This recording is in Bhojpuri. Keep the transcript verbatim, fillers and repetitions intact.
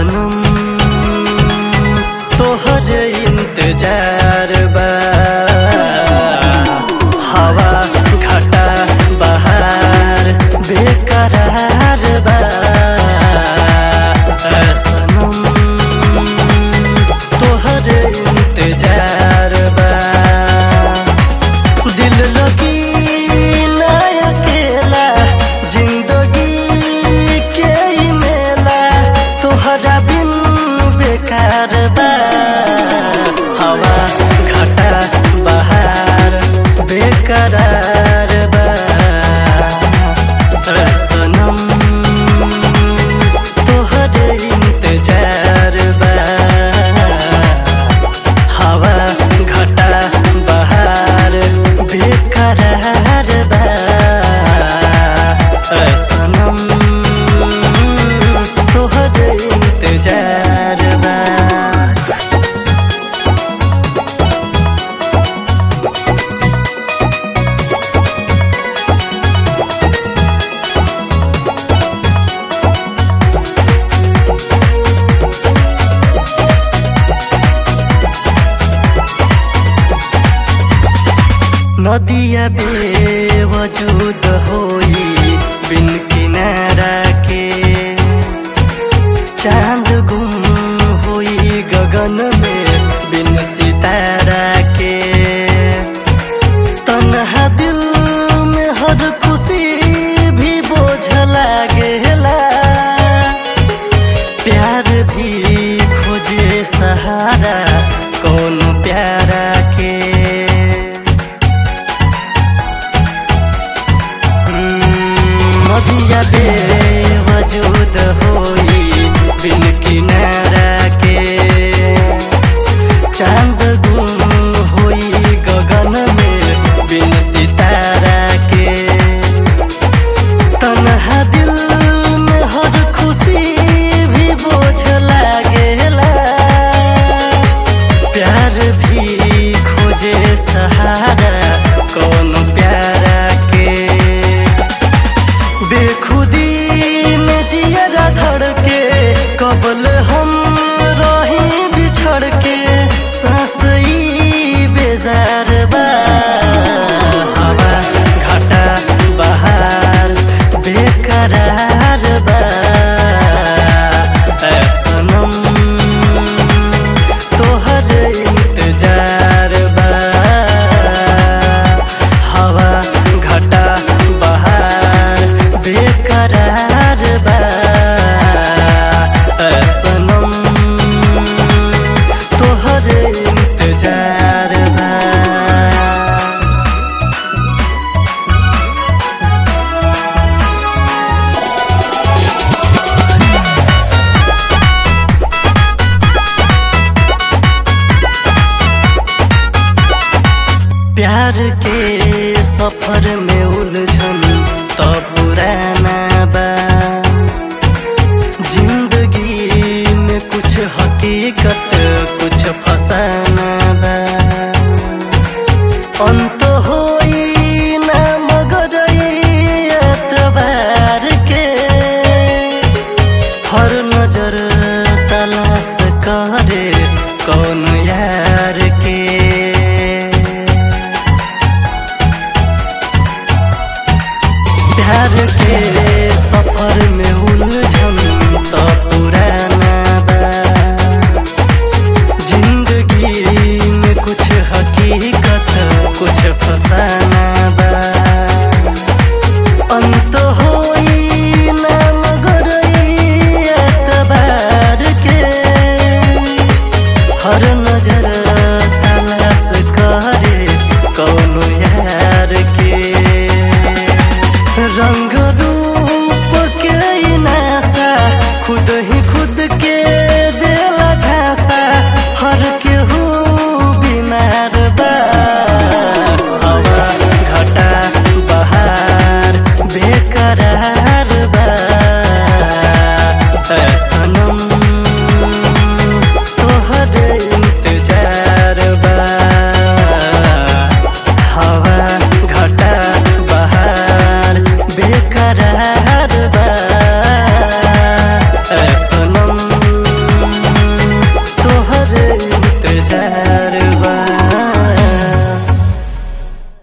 सनम तोहर इंतजार बा हवा घटा बहार बेकरार बा सनम तोहर इंतजार बा दिल लगी ना अकेला जिंदगी के ही मेला तोहरा बिन बेकार बा हवा घटा बहार बेकरार बा सनम तोहर इंतजार बा हवा घटा बहार बेकरार बा सनम तोहर इंतजार बा। नदिया बेवजूद होई बिन किनारा के चांद गुम होई गगन में बिन सितारा के तन्हा दिल में हर खुशी भी बोझ लागेला प्यार भी खोजे सहारा कौन प्यारा के नदिया बेवजूद होई बिन किनारा के चांद गुम होई गगन में बिन सितारा के तन्हा दिल में हर खुशी भी बोझ लागेला प्यार भी खोजे सहारा कौन प्यारा के बेखुदी में जियरा धड़के कबल हम रही बिछड़ के सांस ई बेजार बा हवा घटा बहार बेकरार बा सनम तोहर इंतजार बा हवा घटा बहार बेकरार बा सनम तोहर इंतजार बा। प्यार के सफर में उलझन तो पुराना बा जिंदगी में कुछ हकीकत कुछ फसाना बा अंत होई ना मगर एतबार के हर नजर तलाश करे कौन यार के प्यार के सफर में उलझन तो पुराना बा जिंदगी में कुछ हकीकत कुछ फसाना बा अंत होई ना मगर एतबार के हर नजर तलाश करे कौन यार के रंग रूप के नासा खुद ही खुद के देला झांसा हर केहू बीमार बा हवा घटा बहार बेकरार बा सनम